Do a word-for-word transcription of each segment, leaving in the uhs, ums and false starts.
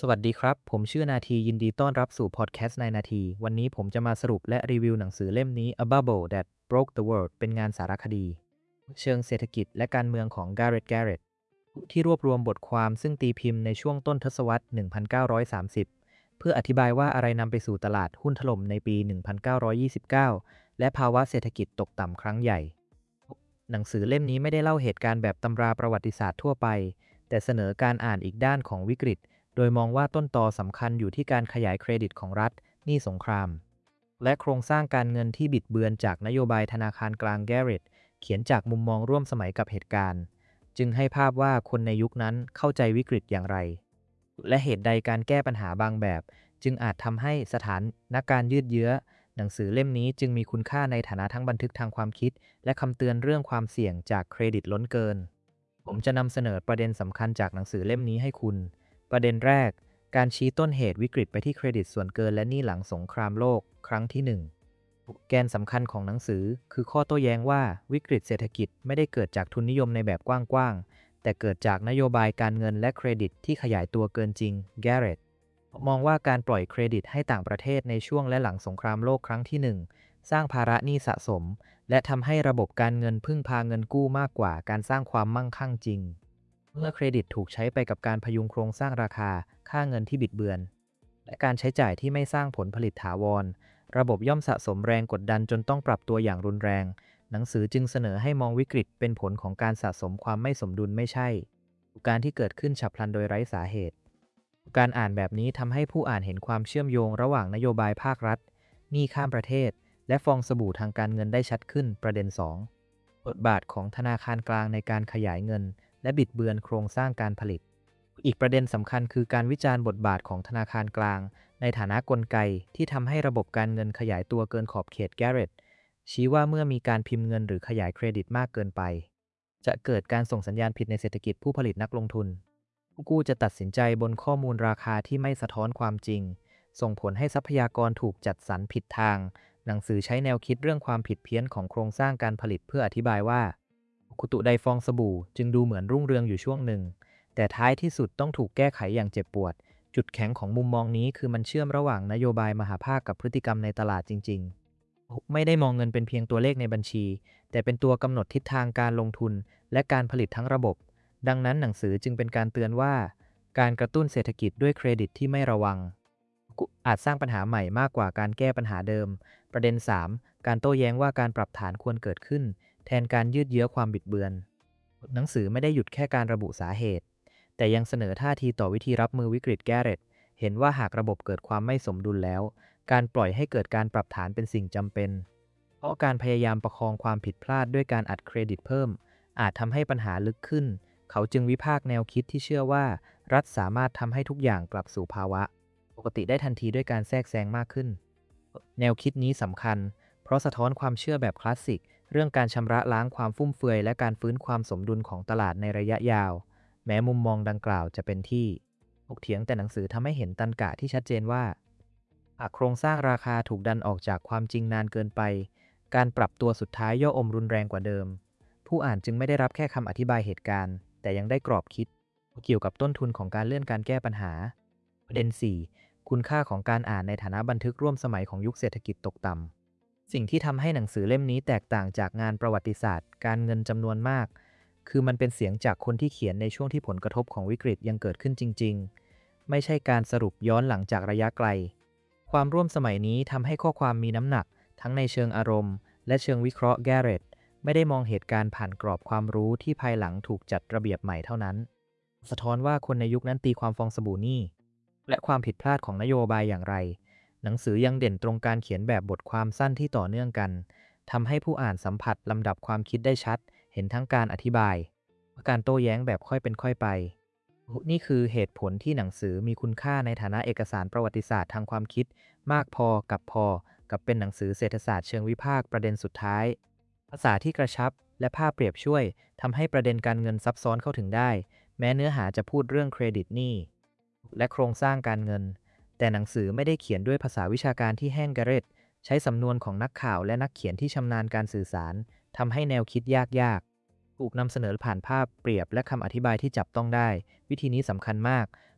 สวัสดีครับ ผมชื่อนาทียินดีต้อนรับสู่พอดแคสต์ในนาที วันนี้ผมจะมาสรุปและรีวิวหนังสือเล่มนี้ A Bubble That Broke the World เป็นงานสารคดีเชิงเศรษฐกิจและการเมืองของ Gareth Garrett ที่รวบรวมบทความซึ่งตีพิมพ์ในช่วงต้นทศวรรษ หนึ่งพันเก้าร้อยสามสิบ เพื่ออธิบายว่าอะไรนำไปสู่ตลาดหุ้นถล่มในปี หนึ่งพันเก้าร้อยยี่สิบเก้า และภาวะเศรษฐกิจตกต่ำครั้งใหญ่ หนังสือเล่มนี้ไม่ได้เล่าเหตุการณ์แบบตำราประวัติศาสตร์ทั่วไป แต่เสนอการอ่านอีกด้านของวิกฤต โดยมองว่าต้นตอสำคัญอยู่ที่การขยายเครดิตของรัฐหนี้สงคราม และโครงสร้างการเงินที่บิดเบือนจากนโยบายธนาคารกลางแกเรตเขียนจากมุมมองร่วมสมัยกับเหตุการณ์ จึงให้ภาพว่าคนในยุคนั้นเข้าใจวิกฤตอย่างไร และเหตุใดการแก้ปัญหาบางแบบ จึงอาจทำให้สถานการณ์ยืดเยื้อ หนังสือเล่มนี้จึงมีคุณค่าในฐานะทั้งบันทึกทางความคิด และคำเตือนเรื่องความเสี่ยงจากเครดิตล้นเกิน ผมจะนำเสนอประเด็นสำคัญจากหนังสือเล่มนี้ให้คุณ ประเด็นแรก การชี้ต้นเหตุวิกฤตไปที่เครดิตส่วนเกินและหนี้หลังสงครามโลกครั้งที่ หนึ่ง แกนสำคัญของหนังสือคือข้อโต้แย้งว่าวิกฤตเศรษฐกิจไม่ได้เกิดจากทุนนิยมในแบบกว้างๆ แต่เกิดจากนโยบายการเงินและเครดิตที่ขยายตัวเกินจริง แกเรตมองว่าการปล่อยเครดิตให้ต่างประเทศในช่วงและหลังสงครามโลกครั้งที่ หนึ่ง สร้างภาระหนี้สะสม และทำให้ระบบการเงินพึ่งพาเงินกู้มากกว่าการสร้างความมั่งคั่งจริง เมื่อเครดิตถูกใช้ไปกับการพยุงโครงสร้างราคา ค่าเงินที่บิดเบือน และการใช้จ่ายที่ไม่สร้างผลผลิตถาวร ระบบย่อมสะสมแรงกดดันจนต้องปรับตัวอย่างรุนแรง หนังสือจึงเสนอให้มองวิกฤตเป็นผลของการสะสมความไม่สมดุลไม่ใช่ การที่เกิดขึ้นฉับพลันโดยไร้สาเหตุ การอ่านแบบนี้ทำให้ผู้อ่านเห็นความเชื่อมโยงระหว่างนโยบายภาครัฐหนี้ข้ามประเทศ และฟองสบู่ทางการเงินได้ชัดขึ้น ประเด็น สอง บทบาทของธนาคารกลางในการขยายเงิน และบิดเบือนโครงสร้างการผลิต อีกประเด็นสำคัญคือการวิจารณ์บทบาทของธนาคารกลางในฐานะกลไกที่ทำให้ระบบการเงินขยายตัวเกินขอบเขต แกเรตชี้ว่าเมื่อมีการพิมพ์เงินหรือขยายเครดิตมากเกินไป จะเกิดการส่งสัญญาณผิดในเศรษฐกิจผู้ผลิตนักลงทุน ผู้กู้จะตัดสินใจบนข้อมูลราคาที่ไม่สะท้อนความจริง ส่งผลให้ทรัพยากรถูกจัดสรรผิดทาง หนังสือใช้แนวคิดเรื่องความผิดเพี้ยนของโครงสร้างการผลิตเพื่ออธิบายว่าคุตุไดฟองสบู่จึงดูเหมือนรุ่งเรืองอยู่ช่วงหนึ่ง แต่ท้ายที่สุดต้องถูกแก้ไขอย่างเจ็บปวด จุดแข็งของมุมมองนี้คือมันเชื่อมระหว่างนโยบายมหาภาคกับพฤติกรรมในตลาดจริงๆ ไม่ได้มองเงินเป็นเพียงตัวเลขในบัญชี แต่เป็นตัวกำหนดทิศทางการลงทุนและการผลิตทั้งระบบ ดังนั้นหนังสือจึงเป็นการเตือนว่าการกระตุ้นเศรษฐกิจด้วยเครดิตที่ไม่ระวังอาจสร้างปัญหาใหม่มากกว่าการแก้ปัญหาเดิม ประเด็น สาม การโต้แย้งว่าการปรับฐานควรเกิดขึ้นแทนการยืดเยื้อความบิดเบือน หนังสือไม่ได้หยุดแค่การระบุสาเหตุ แต่ยังเสนอท่าทีต่อวิธีรับมือวิกฤต แกเรตเห็นว่าหากระบบเกิดความไม่สมดุลแล้ว การปล่อยให้เกิดการปรับฐานเป็นสิ่งจำเป็น เพราะการพยายามประคองความผิดพลาดด้วยการอัดเครดิตเพิ่ม อาจทำให้ปัญหาลึกขึ้น เขาจึงวิพากษ์แนวคิดที่เชื่อว่ารัฐสามารถทำให้ทุกอย่างกลับสู่ภาวะปกติได้ทันทีด้วยการแทรกแซงมากขึ้น แนวคิดนี้สำคัญ เพราะสะท้อนความเชื่อแบบคลาสสิกเรื่องการชำระล้างความฟุ่มเฟือยและการฟื้นความสมดุลของตลาดในระยะยาว แม้มุมมองดังกล่าวจะเป็นที่ถกเถียงแต่หนังสือทำให้เห็นตรรกะที่ชัดเจนว่าหากโครงสร้างราคาถูกดันออกจากความจริงนานเกินไป การปรับตัวสุดท้ายย่ออมรุนแรงกว่าเดิม ผู้อ่านจึงไม่ได้รับแค่คำอธิบายเหตุการณ์ แต่ยังได้กรอบคิดเกี่ยวกับต้นทุนของการเลื่อนการแก้ปัญหา ประเด็น สี่ คุณค่าของการอ่านในฐานะบันทึกร่วมสมัยของยุคเศรษฐกิจตกต่ำ สิ่งที่ทำให้หนังสือเล่มนี้แตกต่างจากงานประวัติศาสตร์การเงินจำนวนมาก คือมันเป็นเสียงจากคนที่เขียนในช่วงที่ผลกระทบของวิกฤตยังเกิดขึ้นจริงๆ ไม่ใช่การสรุปย้อนหลังจากระยะไกล ความร่วมสมัยนี้ทำให้ข้อความมีน้ำหนักทั้งในเชิงอารมณ์และเชิงวิเคราะห์ แกเรตไม่ได้มองเหตุการณ์ผ่านกรอบความรู้ที่ภายหลังถูกจัดระเบียบใหม่เท่านั้น สะท้อนว่าคนในยุคนั้นตีความฟองสบู่นี่และความผิดพลาดของนโยบายอย่างไร หนังสือยังเด่นตรงการเขียนแบบบทความสั้นที่ต่อเนื่องกันทำให้ผู้อ่านสัมผัสลำดับความคิดได้ชัด เห็นทั้งการอธิบายการโต้แย้งแบบค่อยเป็นค่อยไป นี่คือเหตุผลที่หนังสือมีคุณค่าในฐานะเอกสารประวัติศาสตร์ทางความคิดมากพอกับพอกับเป็นหนังสือเศรษฐศาสตร์เชิงวิพากษ์ประเด็นสุดท้าย ภาษาที่กระชับและภาพเปรียบช่วยทำให้ประเด็นการเงินซับซ้อนเข้าถึงได้ แม้เนื้อหาจะพูดเรื่องเครดิตหนี้และโครงสร้างการเงิน แต่หนังสือไม่ได้เขียนด้วยภาษาวิชาการที่แห้งกระเร็ดใช้สำนวนของนักข่าวและนักเขียนที่ชำนาญการสื่อสารทำให้แนวคิดยากๆถูกนำเสนอผ่านภาพเปรียบและคำอธิบายที่จับต้องได้ วิธีนี้สำคัญมาก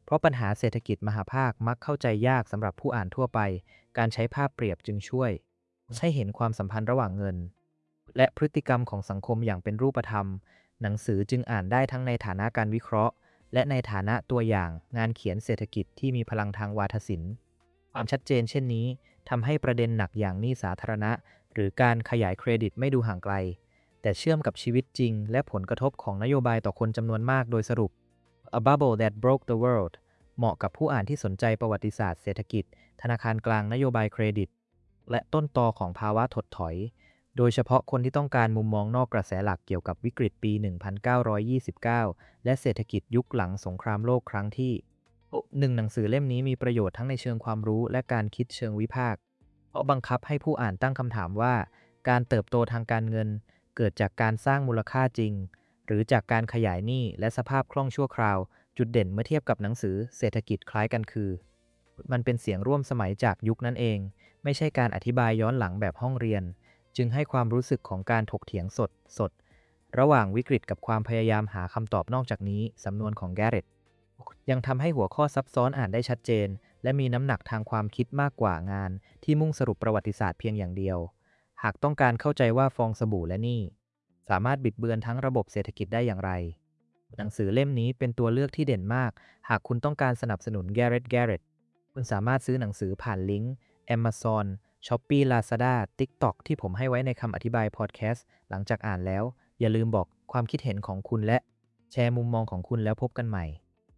เพราะปัญหาเศรษฐกิจมหภาคมักเข้าใจยากสำหรับผู้อ่านทั่วไปการใช้ภาพเปรียบจึงช่วยให้เห็นความสัมพันธ์ระหว่างเงินและพฤติกรรมของสังคมอย่างเป็นรูปธรรมหนังสือจึงอ่านได้ทั้งในฐานะการวิเคราะห์และในฐานะตัวอย่างงานเขียนเศรษฐกิจที่มีพลังทางวาทศิลป์ความชัดเจนเช่นนี้ทำให้ประเด็นหนักอย่างหนี้สาธารณะหรือการขยายเครดิตไม่ดูห่างไกลแต่เชื่อมกับชีวิตจริงและผลกระทบของนโยบายต่อคนจำนวนมากโดยสรุป A Bubble That Broke the World เหมาะกับผู้อ่านที่สนใจประวัติศาสตร์เศรษฐกิจธนาคารกลางนโยบายเครดิตและต้นตอของภาวะถดถอยโดยเฉพาะคนที่ต้องการมุมมองนอกกระแสหลักเกี่ยวกับวิกฤตปี หนึ่งพันเก้าร้อยยี่สิบเก้า และเศรษฐกิจยุคหลังสงครามโลกครั้งที่หนึ่งหนังสือเล่มนี้มีประโยชน์ทั้งในเชิงความรู้และการคิดเชิงวิพากษ์เพราะบังคับให้ผู้อ่านตั้งคำถามว่าการเติบโตทางการเงินเกิดจากการสร้างมูลค่าจริงหรือจากการขยายหนี้และสภาพคล่องชั่วคราวจุดเด่นเมื่อเทียบกับหนังสือเศรษฐกิจคล้ายกันคือมันเป็นเสียงร่วมสมัยจากยุคนั้นเองไม่ใช่การอธิบายย้อนหลังแบบห้องเรียนจึงให้ความรู้สึกของการถกเถียงสดสดระหว่างวิกฤตกับความพยายามหาคำตอบนอกจากนี้สำนวนของแกเร็ตยังทำให้หัวข้อซับซ้อนอ่านได้ชัดเจนและมีน้ำหนักทางความคิดมากกว่างานที่มุ่งสรุปประวัติศาสตร์เพียงอย่างเดียวหากต้องการเข้าใจว่าฟองสบู่และหนี้สามารถบิดเบือนทั้งระบบเศรษฐกิจได้อย่างไรหนังสือเล่มนี้เป็นตัวเลือกที่เด่นมากหากคุณต้องการสนับสนุนแกเร็ตแกเร็ตคุณสามารถซื้อหนังสือผ่านลิงก์ Amazon Shopee Lazada TikTok ที่ผมให้ไว้ในคำอธิบายพอดแคสต์หลังจากอ่านแล้วอย่าลืมบอกความคิดเห็นของคุณและแชร์มุมมองของคุณแล้วพบกันใหม่